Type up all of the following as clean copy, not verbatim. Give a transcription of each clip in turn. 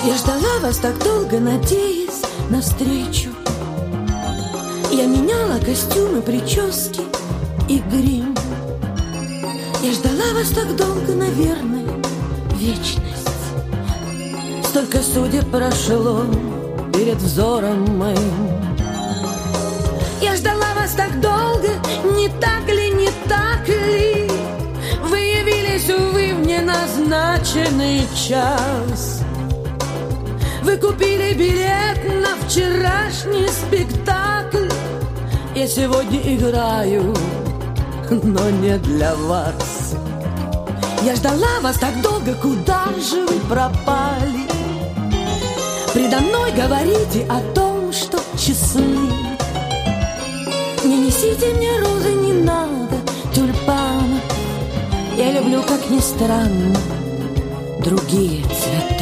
Я ждала вас так долго, надеясь на встречу. Я меняла костюмы, прически и грим. Я ждала вас так долго, наверное, вечность. Столько судеб прошло перед взором моим. Я ждала вас так долго, не так ли, не так ли? Вы явились, увы, в неназначенный час. Вы купили билет на вчерашний спектакль. Я сегодня играю, но не для вас. Я ждала вас так долго, куда же вы пропали? Предо мной говорите о том, что честны. Не несите мне розы, не надо тюльпанов. Я люблю, как ни странно, другие цветы.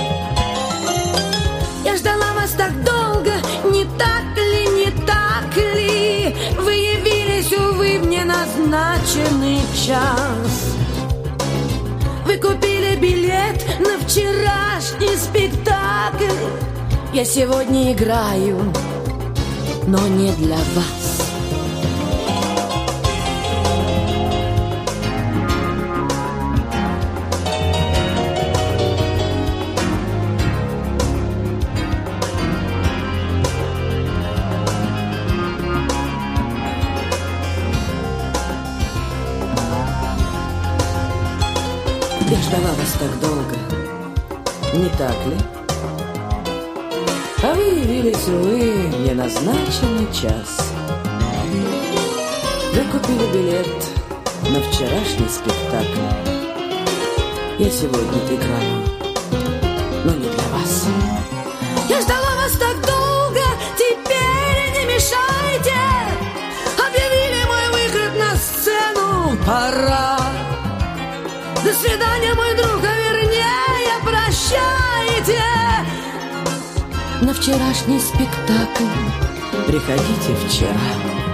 Я ждала вас так долго, не так ли, не так ли? Вы явились, увы, в неназначенный час. Вы купили билет на вчерашний спектакль. Я сегодня играю, но не для вас. Я ждала вас так долго, не так ли? А вы явились, увы, в неназначенный час. Вы купили билет на вчерашний спектакль. Я сегодня играю, но не для вас. Я ждала вас так долго, теперь не мешайте. Объявили мой выход на сцену, пора. До свидания, мой друг, а вернее, прощайте. На вчерашний спектакль приходите вчера.